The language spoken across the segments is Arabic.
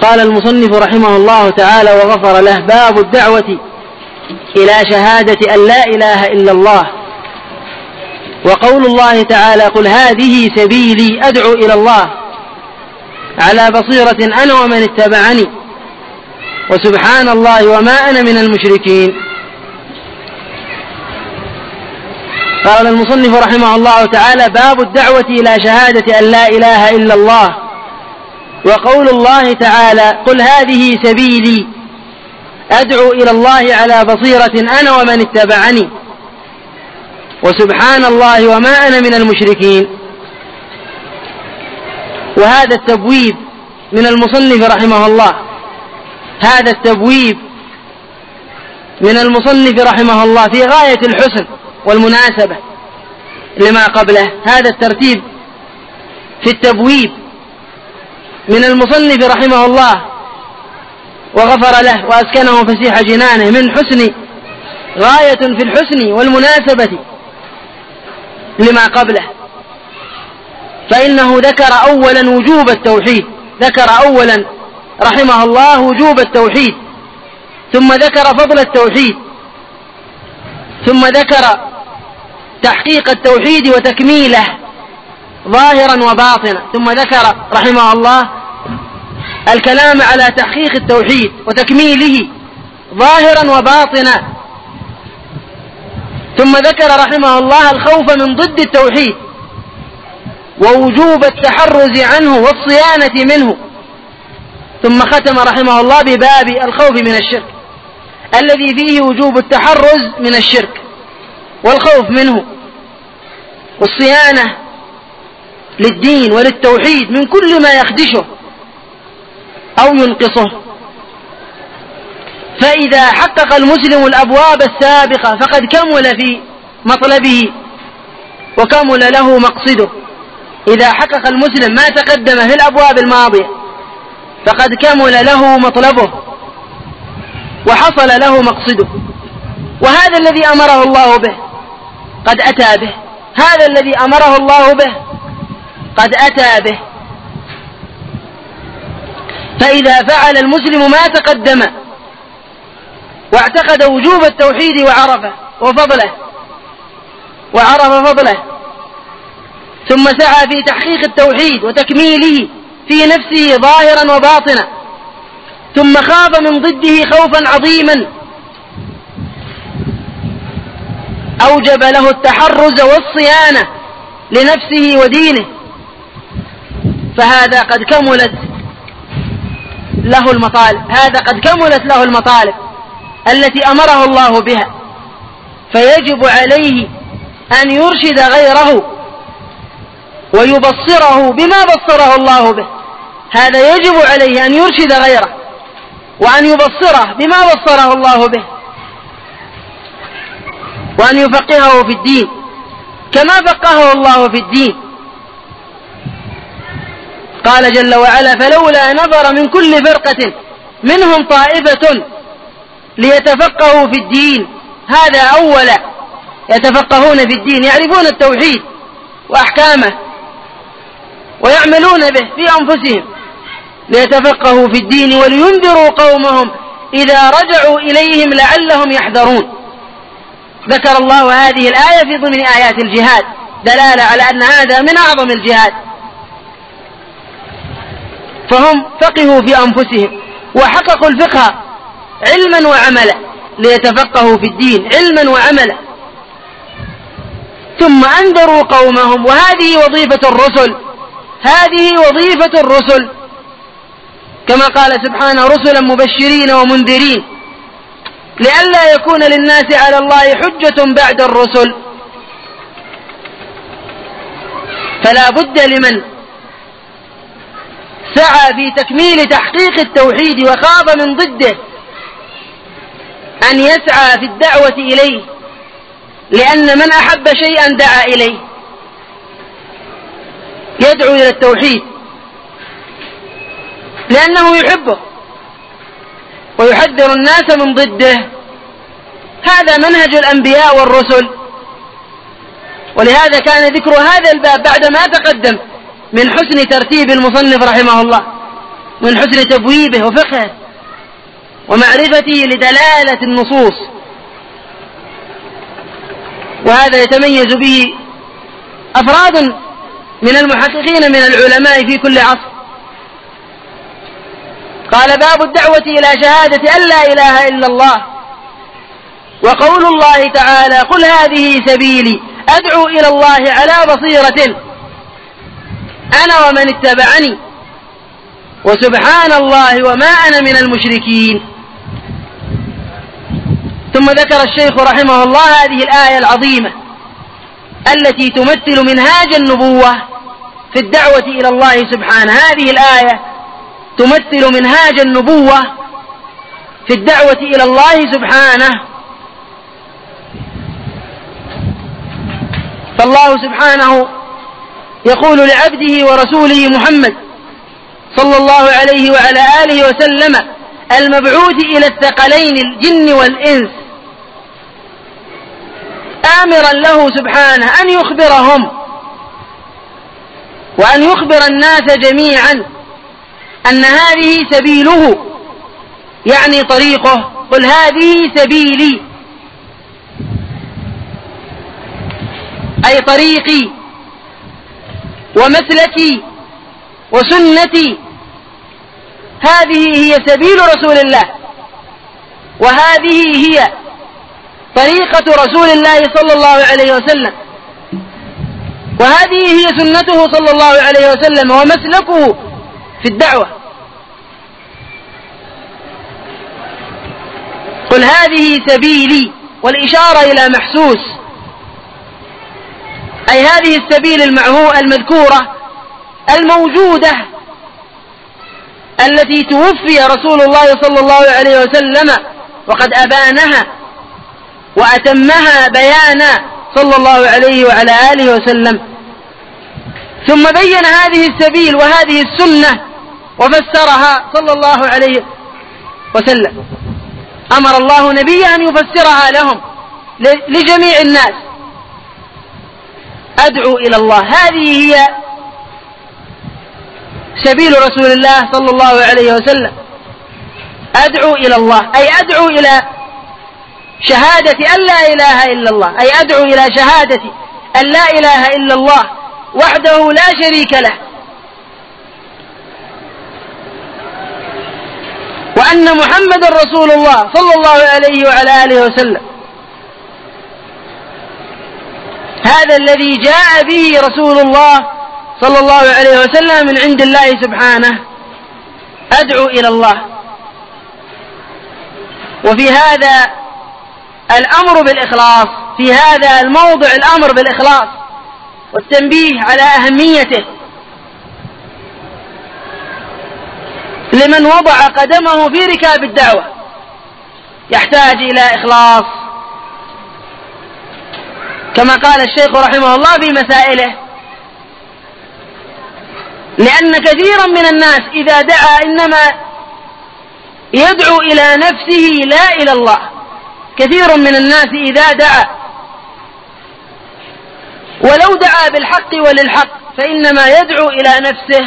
قال المصنف رحمه الله تعالى وغفر له: باب الدعوة إلى شهادة أن لا إله إلا الله. وقول الله تعالى: قل هذه سبيلي أدعو إلى الله على بصيرة أنا ومن اتبعني وسبحان الله وما أنا من المشركين. قال المصنف رحمه الله تعالى: باب الدعوة إلى شهادة أن لا إله إلا الله. وقول الله تعالى: قل هذه سبيلي أدعو إلى الله على بصيرة أنا ومن اتبعني وسبحان الله وما أنا من المشركين. وهذا التبويب من المصنف رحمه الله، هذا التبويب من المصنف رحمه الله في غاية الحسن والمناسبة لما قبله. هذا الترتيب في التبويب من المصنف رحمه الله وغفر له وأسكنه فسيح جنانه من حسن، غاية في الحسن والمناسبة لما قبله. فإنه ذكر أولا وجوب التوحيد، ذكر أولا رحمه الله وجوب التوحيد، ثم ذكر فضل التوحيد، ثم ذكر تحقيق التوحيد وتكميله ظاهرا وباطنا، ثم ذكر رحمه الله الكلام على تحقيق التوحيد وتكميله ظاهرا وباطنا، ثم ذكر رحمه الله الخوف من ضد التوحيد ووجوب التحرز عنه والصيانة منه، ثم ختم رحمه الله بباب الخوف من الشرك الذي فيه وجوب التحرز من الشرك والخوف منه والصيانة للدين وللتوحيد من كل ما يخدشه أو ينقصه. فإذا حقق المسلم الأبواب السابقة فقد كمل في مطلبه وكمل له مقصده. إذا حقق المسلم ما تقدم في الأبواب الماضية فقد كمل له مطلبه وحصل له مقصده. وهذا الذي أمره الله به قد أتى به، هذا الذي أمره الله به قد أتى به. فإذا فعل المسلم ما تقدم واعتقد وجوب التوحيد وعرف فضله ثم سعى في تحقيق التوحيد وتكميله في نفسه ظاهرا وباطنا، ثم خاف من ضده خوفا عظيما أوجب له التحرز والصيانة لنفسه ودينه، فهذا قد كملت له المطالب، هذا قد كملت له المطالب التي أمره الله بها. فيجب عليه أن يرشد غيره ويبصره بما بصره الله به، هذا يجب عليه أن يرشد غيره وأن يبصره بما بصره الله به، وأن يفقهه في الدين كما فقهه الله في الدين. قال جل وعلا: فلولا نفر من كل فرقة منهم طائفة ليتفقهوا في الدين. هذا أولا يتفقهون في الدين، يعرفون التوحيد وأحكامه ويعملون به في أنفسهم ليتفقهوا في الدين ولينذروا قومهم إذا رجعوا إليهم لعلهم يحذرون. ذكر الله هذه الآية في ضمن آيات الجهاد دلالة على أن هذا من أعظم الجهاد. فهم فقهوا في أنفسهم وحققوا الفقه علما وعملا ليتفقهوا في الدين علما وعملا، ثم أنذروا قومهم. وهذه وظيفة الرسل، هذه وظيفة الرسل كما قال سبحانه: رسلا مبشرين ومنذرين لئلا يكون للناس على الله حجة بعد الرسل. فلا بد لمن سعى في تكميل تحقيق التوحيد وخاف من ضده أن يسعى في الدعوة إليه، لأن من أحب شيئا دعا إليه، يدعو إلى التوحيد لأنه يحبه ويحذر الناس من ضده. هذا منهج الأنبياء والرسل، ولهذا كان ذكر هذا الباب بعد ما تقدم من حسن ترتيب المصنف رحمه الله من حسن تبويبه وفقهه ومعرفته لدلالة النصوص، وهذا يتميز به أفراد من المحققين من العلماء في كل عصر. قال: باب الدعوة إلى شهادة أن لا إله إلا الله. وقول الله تعالى: قل هذه سبيلي أدعو إلى الله على بصيرة أنا ومن اتبعني وسبحان الله وما أنا من المشركين. ثم ذكر الشيخ رحمه الله هذه الآية العظيمة التي تمثل منهاج النبوة في الدعوة إلى الله سبحانه. هذه الآية تمثل منهاج النبوة في الدعوة إلى الله سبحانه. فالله سبحانه يقول لعبده ورسوله محمد صلى الله عليه وعلى آله وسلم المبعوث إلى الثقلين الجن والإنس، آمرا له سبحانه أن يخبرهم وأن يخبر الناس جميعا أن هذه سبيله، يعني طريقه. قل هذه سبيلي أي طريقي ومسلكي وسنتي، هذه هي سبيل رسول الله، وهذه هي طريقة رسول الله صلى الله عليه وسلم، وهذه هي سنته صلى الله عليه وسلم ومسلكه في الدعوة. قل هذه سبيلي، والإشارة إلى محسوس، أي هذه السبيل المذكورة الموجودة التي توفي رسول الله صلى الله عليه وسلم وقد أبانها وأتمها بيانا صلى الله عليه وعلى آله وسلم. ثم بين هذه السبيل وهذه السنة وفسرها صلى الله عليه وسلم. أمر الله نبيه أن يفسرها لهم لجميع الناس. أدعو إلى الله، هذه هي سبيل رسول الله صلى الله عليه وسلم. أدعو إلى الله أي أدعو إلى شهادة أن لا إله إلا الله، أي أدعو إلى شهادة أن لا إله إلا الله وحده لا شريك له، وأن محمد رسول الله صلى الله عليه وعلى آله وسلم. هذا الذي جاء به رسول الله صلى الله عليه وسلم من عند الله سبحانه. أدعو إلى الله. وفي هذا الأمر بالإخلاص، في هذا الموضع الأمر بالإخلاص والتنبيه على أهميته لمن وضع قدمه في ركاب الدعوة، يحتاج إلى إخلاص كما قال الشيخ رحمه الله في مسائله. لأن كثيرا من الناس إذا دعا إنما يدعو إلى نفسه لا إلى الله. كثير من الناس إذا دعا ولو دعا بالحق وللحق فإنما يدعو إلى نفسه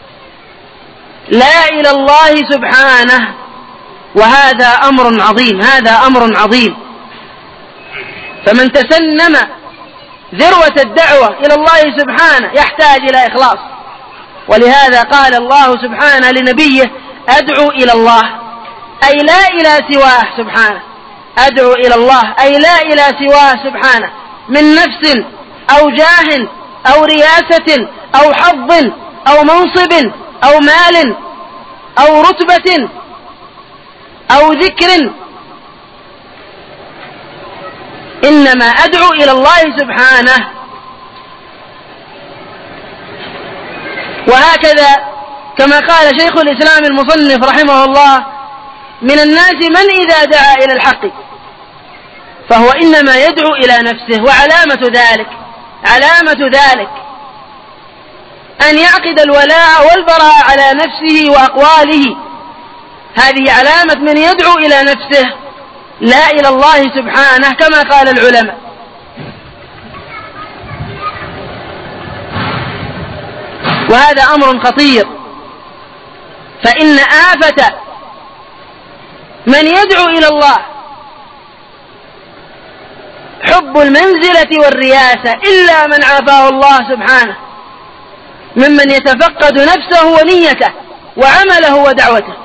لا إلى الله سبحانه، وهذا أمر عظيم، هذا أمر عظيم. فمن تسنم ذروة الدعوة إلى الله سبحانه يحتاج إلى إخلاص. ولهذا قال الله سبحانه لنبيه: أدعو إلى الله، أي لا إلى سواه سبحانه. أدعو إلى الله أي لا إلى سواه سبحانه، من نفس أو جاه أو رياسة أو حظ أو منصب أو مال أو رتبة أو ذكر، إنما أدعو إلى الله سبحانه. وهكذا كما قال شيخ الإسلام المصنف رحمه الله: من الناس من إذا دعا إلى الحق فهو إنما يدعو إلى نفسه. علامة ذلك أن يعقد الولاء والبراء على نفسه وأقواله. هذه علامة من يدعو إلى نفسه لا إلى الله سبحانه كما قال العلماء. وهذا أمر خطير، فإن آفة من يدعو إلى الله حب المنزلة والرياسة، إلا من عافاه الله سبحانه ممن يتفقد نفسه ونيته وعمله ودعوته.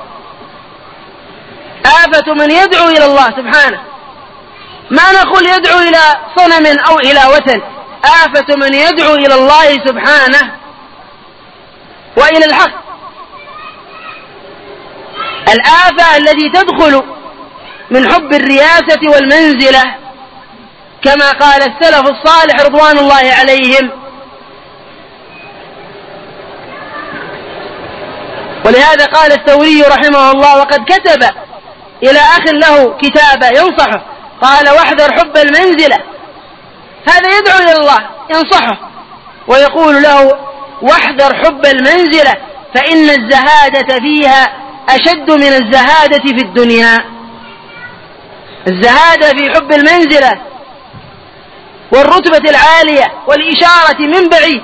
آفة من يدعو إلى الله سبحانه، ما نقول يدعو إلى صنم أو إلى وثن، آفة من يدعو إلى الله سبحانه وإلى الحق. الآفة التي تدخل من حب الرياسة والمنزلة، كما قال السلف الصالح رضوان الله عليهم. ولهذا قال الثوري رحمه الله، وقد كتب إلى أخ له كتابة ينصحه، قال: واحذر حب المنزلة. هذا يدعو إلى الله ينصحه ويقول له: واحذر حب المنزلة، فإن الزهادة فيها أشد من الزهادة في الدنيا. الزهادة في حب المنزلة والرتبة العالية والإشارة من بعيد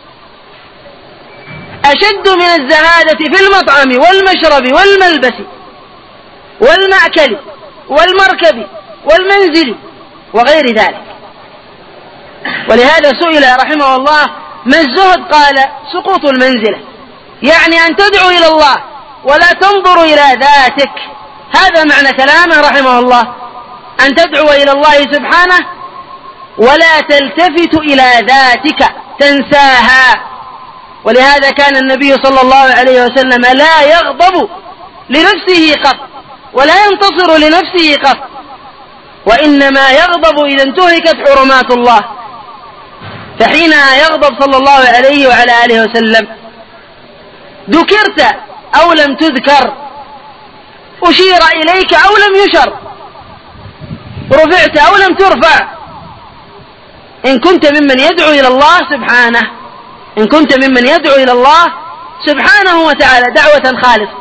أشد من الزهادة في المطعم والمشرب والملبس والمأكل والمركب والمنزل وغير ذلك. ولهذا سئل رحمه الله: ما الزهد؟ قال: سقوط المنزلة، يعني أن تدعو إلى الله ولا تنظر إلى ذاتك. هذا معنى كلامه رحمه الله، أن تدعو إلى الله سبحانه ولا تلتفت إلى ذاتك تنساها. ولهذا كان النبي صلى الله عليه وسلم لا يغضب لنفسه قط ولا ينتصر لنفسه قط، وإنما يغضب إذا انتهكت حرمات الله، فحينها يغضب صلى الله عليه وعلى آله وسلم. ذكرت أو لم تذكر، أشير إليك أو لم يشر، رفعت أو لم ترفع، إن كنت ممن يدعو إلى الله سبحانه، إن كنت ممن يدعو إلى الله سبحانه وتعالى دعوة خالصة.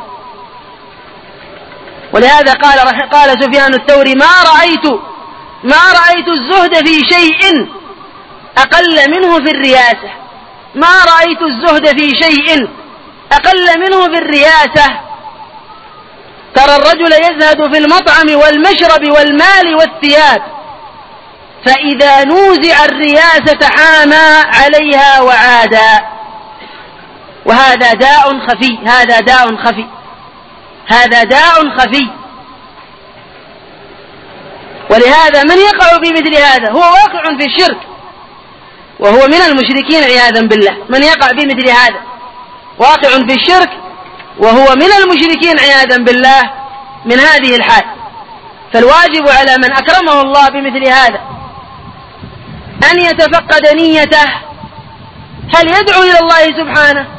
ولهذا قال سفيان الثوري: ما رأيت الزهد في شيء أقل منه في الرياسة. ما رأيت الزهد في شيء أقل منه في الرياسة. ترى الرجل يزهد في المطعم والمشرب والمال والثياب، فإذا نوزع الرياسة حامى عليها وعادا. وهذا داء خفي، هذا داء خفي، هذا داء خفي. ولهذا من يقع في مثل هذا هو واقع في الشرك وهو من المشركين عياذا بالله. من يقع في مثل هذا واقع في الشرك وهو من المشركين عياذا بالله من هذه الحال. فالواجب على من أكرمه الله بمثل هذا أن يتفقد نيته، هل يدعو إلى الله سبحانه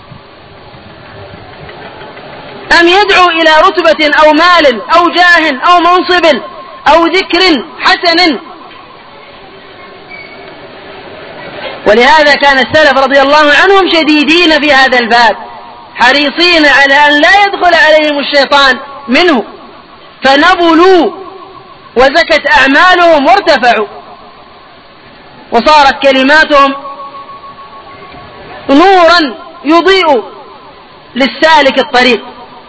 أم يدعو إلى رتبة أو مال أو جاه أو منصب أو ذكر حسن. ولهذا كان السلف رضي الله عنهم شديدين في هذا الباب، حريصين على أن لا يدخل عليهم الشيطان منه، فنبلوا وزكت أعمالهم وارتفعوا، وصارت كلماتهم نورا يضيء للسالك الطريق.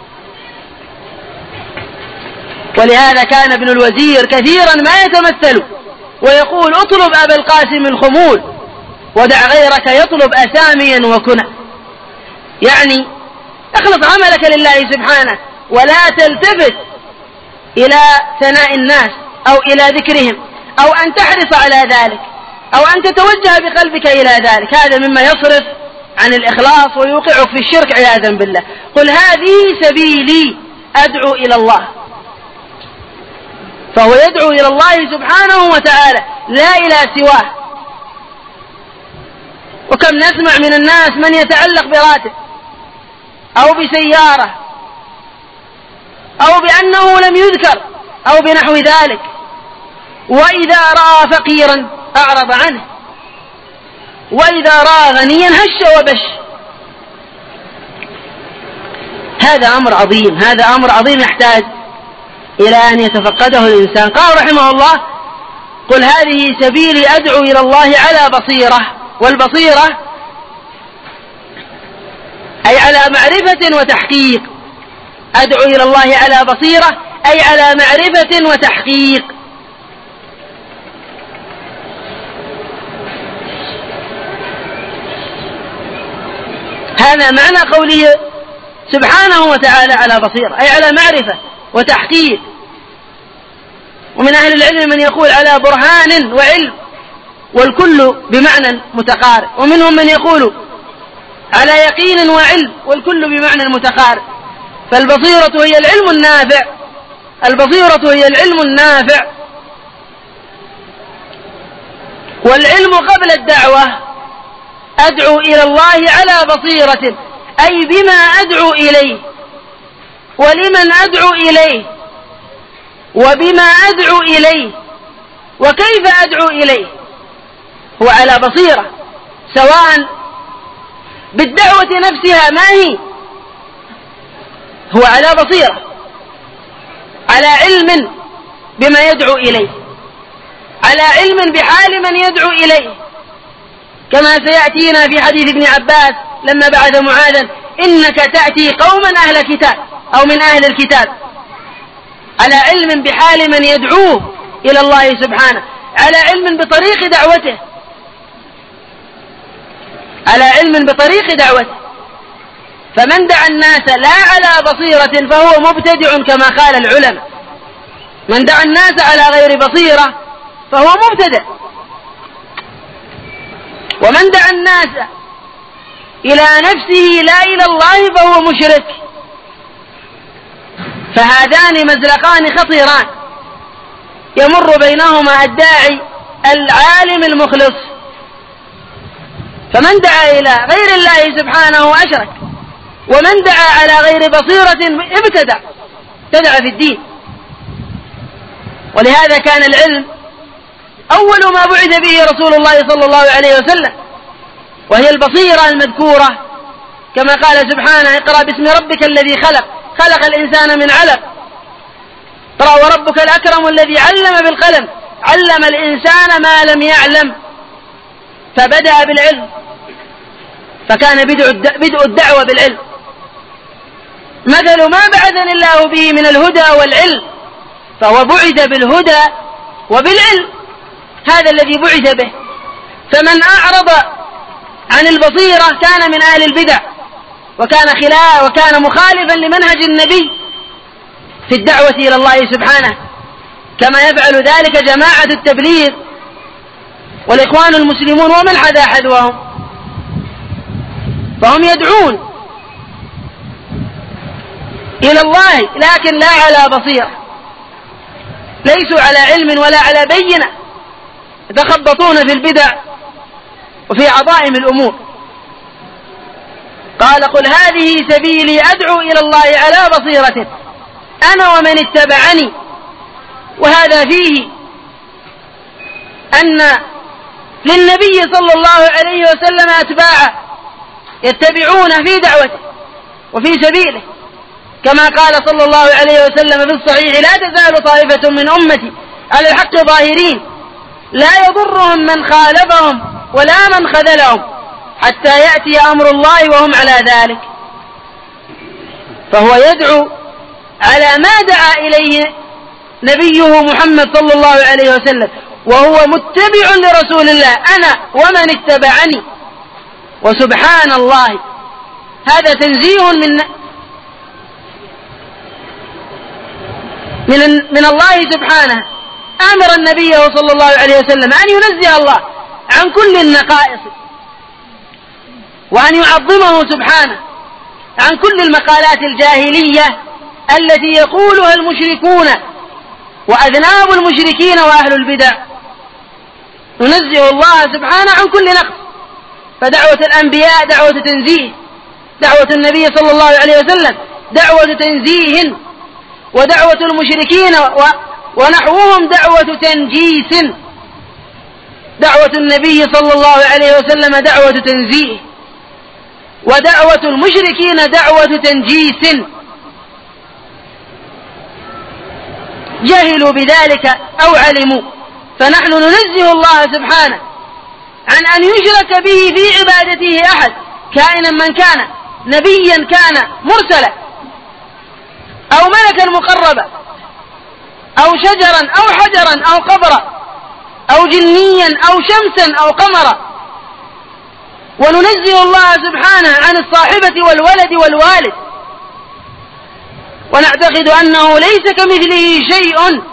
ولهذا كان ابن الوزير كثيرا ما يتمثل ويقول: اطلب أبا القاسم الخمول ودع غيرك يطلب أساميا وكنى. يعني اخلص عملك لله سبحانه ولا تلتفت إلى ثناء الناس أو إلى ذكرهم أو أن تحرص على ذلك أو أن تتوجه بقلبك إلى ذلك. هذا مما يصرف عن الإخلاص ويوقعك في الشرك عياذا بالله. قل هذه سبيلي أدعو إلى الله، فهو يدعو إلى الله سبحانه وتعالى لا إلى سواه. وكم نسمع من الناس من يتعلق براتب أو بسيارة أو بأنه لم يذكر أو بنحو ذلك، وإذا رأى فقيرا أعرض عنه، وإذا رأى غنيا هش وبش. هذا أمر عظيم، هذا أمر عظيم يحتاج إلى أن يتفقده الإنسان. قال رحمه الله: قل هذه سبيلي أدعو إلى الله على بصيرة. والبصيرة أي على معرفة وتحقيق. أدعو إلى الله على بصيرة أي على معرفة وتحقيق. هذا معنى قوله سبحانه وتعالى على بصيرة أي على معرفة وتحقيق. ومن أهل العلم من يقول على برهان وعلم، والكل بمعنى متقارب، ومنهم من يقول على يقين وعلم، والكل بمعنى متقارب. فالبصيرة هي العلم النافع، البصيرة هي العلم النافع. والعلم قبل الدعوة أدعو إلى الله على بصيرة أي بما أدعو إليه ولمن أدعو إليه وبما أدعو إليه وكيف أدعو إليه. هو على بصيرة سواء بالدعوة نفسها ما هي، هو على بصيرة على علم بما يدعو إليه، على علم بحال من يدعو إليه، كما سيأتينا في حديث ابن عباس لما بعث معاذا إنك تأتي قوما أهل كتاب أو من أهل الكتاب، على علم بحال من يدعوه إلى الله سبحانه، على علم بطريق دعوته، على علم بطريق دعوته. فمن دعا الناس لا على بصيرة فهو مبتدع كما قال العلماء، من دعا الناس على غير بصيرة فهو مبتدع. ومن دعا الناس إلى نفسه لا إلى الله فهو مشرك. فهذان مزلقان خطيران يمر بينهما الداعي العالم المخلص. فمن دعا إلى غير الله سبحانه أشرك، ومن دعا على غير بصيرة ابتدع في الدين. ولهذا كان العلم أول ما بعث به رسول الله صلى الله عليه وسلم، وهي البصيرة المذكورة كما قال سبحانه اقرأ باسم ربك الذي خلق، خلق الإنسان من علق، اقرأ وربك الأكرم الذي علم بالقلم، علم الإنسان ما لم يعلم. فبدأ بالعلم، فكان بدء الدعوة بالعلم. مثل ما بعثني الله به من الهدى والعلم، فهو بعث بالهدى وبالعلم، هذا الذي بعث به. فمن أعرض عن البصيرة كان من أهل البدع، وكان مخالفا لمنهج النبي في الدعوة إلى الله سبحانه، كما يفعل ذلك جماعة التبليغ والإخوان المسلمون ومن حذا حذوهم. فهم يدعون إلى الله لكن لا على بصيرة، ليسوا على علم ولا على بينة، يتخبطون في البدع وفي عظائم الأمور. قال قل هذه سبيلي أدعو إلى الله على بصيرة أنا ومن اتبعني. وهذا فيه أن للنبي صلى الله عليه وسلم أتباعا يتبعون في دعوته وفي سبيله، كما قال صلى الله عليه وسلم في الصحيح لا تزال طائفة من أمتي على الحق ظاهرين لا يضرهم من خالفهم ولا من خذلهم حتى يأتي أمر الله وهم على ذلك. فهو يدعو على ما دعا إليه نبيه محمد صلى الله عليه وسلم، وهو متبع لرسول الله أنا ومن اتبعني. وسبحان الله هذا تنزيه من الله سبحانه، أمر النبي صلى الله عليه وسلم أن ينزه الله عن كل النقائص، وأن يعظمه سبحانه عن كل المقالات الجاهلية التي يقولها المشركون وأذناب المشركين وأهل البدع. ننزه الله سبحانه عن كل نقص. فدعوة الأنبياء دعوة تنزيه، دعوة النبي صلى الله عليه وسلم دعوة تنزيه، ودعوة المشركين ونحوهم دعوة تنجيس. دعوة النبي صلى الله عليه وسلم دعوة تنزيه، ودعوة المشركين دعوة تنجيس. جهلوا بذلك أو علموا. فنحن ننزه الله سبحانه عن أن يشرك به في عبادته أحد كائنا من كان، نبيا كان مرسلا. ملكا مقربا أو شجرا أو حجرا أو قبرا أو جنيا أو شمسا أو قمرا. وننزه الله سبحانه عن الصاحبة والولد والوالد، ونعتقد أنه ليس كمثله شيء،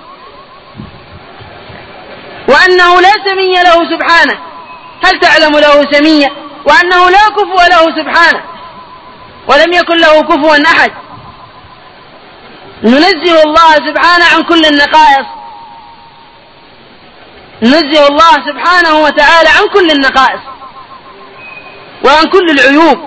وأنه لا سمي له سبحانه. هل تعلم له سميا؟ وأنه لا كفو له سبحانه، ولم يكن له كفوا أحد. ننزه الله سبحانه عن كل النقائص، ننزه الله سبحانه وتعالى عن كل النقائص وعن كل العيوب.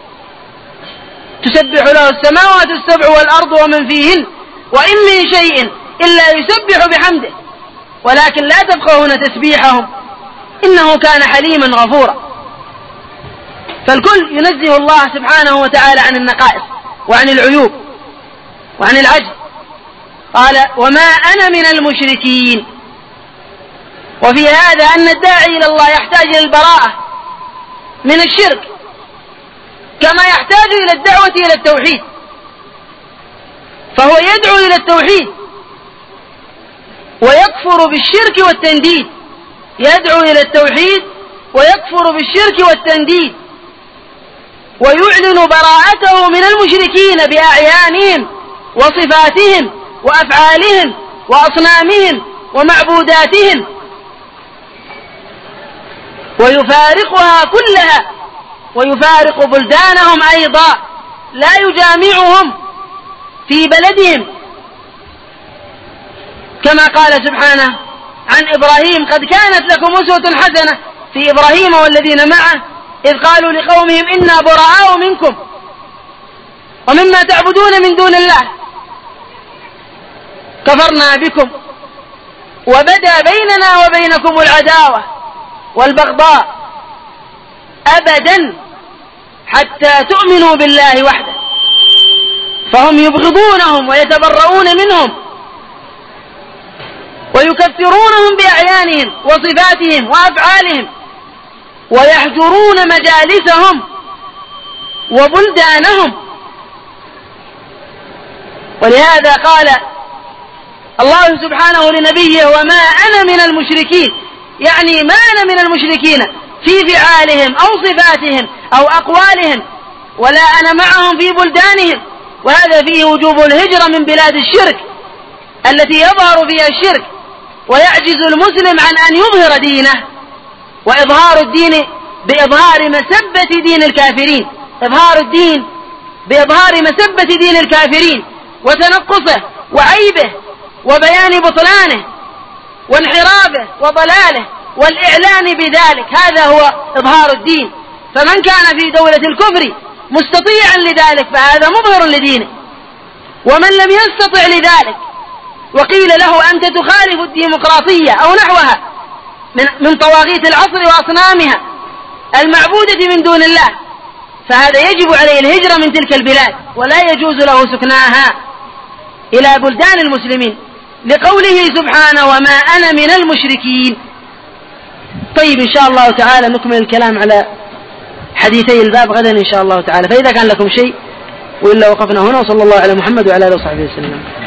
تسبح له السماوات السبع والأرض ومن فيهن وإن من شيء إلا يسبح بحمده ولكن لا تفقهون تسبيحهم إنه كان حليما غفورا. فالكل ينزه الله سبحانه وتعالى عن النقائص وعن العيوب وعن العجز. قال وما أنا من المشركين. وفي هذا أن الداعي إلى الله يحتاج إلى البراءة من الشرك كما يحتاج إلى الدعوة إلى التوحيد، فهو يدعو إلى التوحيد ويكفر بالشرك والتنديد، يدعو إلى التوحيد ويكفر بالشرك والتنديد، ويعلن براءته من المشركين بأعيانهم وصفاتهم وأفعالهم وأصنامهم ومعبوداتهم، ويفارقها كلها ويفارق بلدانهم أيضا، لا يجامعهم في بلدهم، كما قال سبحانه عن إبراهيم قد كانت لكم أسوة حسنة في إبراهيم والذين معه إذ قالوا لقومهم إنا براء منكم ومما تعبدون من دون الله كفرنا بكم وبدا بيننا وبينكم العداوة والبغضاء أبدا حتى تؤمنوا بالله وحده. فهم يبغضونهم ويتبرؤون منهم ويكفرونهم بأعيانهم وصفاتهم وأفعالهم ويحجرون مجالسهم وبلدانهم. ولهذا قال الله سبحانه لنبيه وما أنا من المشركين، يعني ما أنا من المشركين في فعالهم أو صفاتهم أو أقوالهم، ولا أنا معهم في بلدانهم. وهذا فيه وجوب الهجرة من بلاد الشرك التي يظهر فيها الشرك، ويعجز المسلم عن أن يظهر دينه، وإظهار الدين بإظهار مسبة دين الكافرين، إظهار الدين بإظهار مسبة دين الكافرين وتنقصه وعيبه وبيان بطلانه وانحرافه وضلاله والإعلان بذلك، هذا هو إظهار الدين. فمن كان في دولة الكفر مستطيعا لذلك فهذا مظهر لدينه، ومن لم يستطع لذلك وقيل له أنت تخالف الديمقراطية أو نحوها من طواغيت العصر وأصنامها المعبودة من دون الله، فهذا يجب عليه الهجرة من تلك البلاد ولا يجوز له سكناها إلى بلدان المسلمين، لقوله سبحانه وما أنا من المشركين. طيب إن شاء الله تعالى نكمل الكلام على حديثي الباب غدا إن شاء الله تعالى، فإذا كان لكم شيء وإلا وقفنا هنا، وصلى الله على محمد وعلى آله وصحبه وسلم.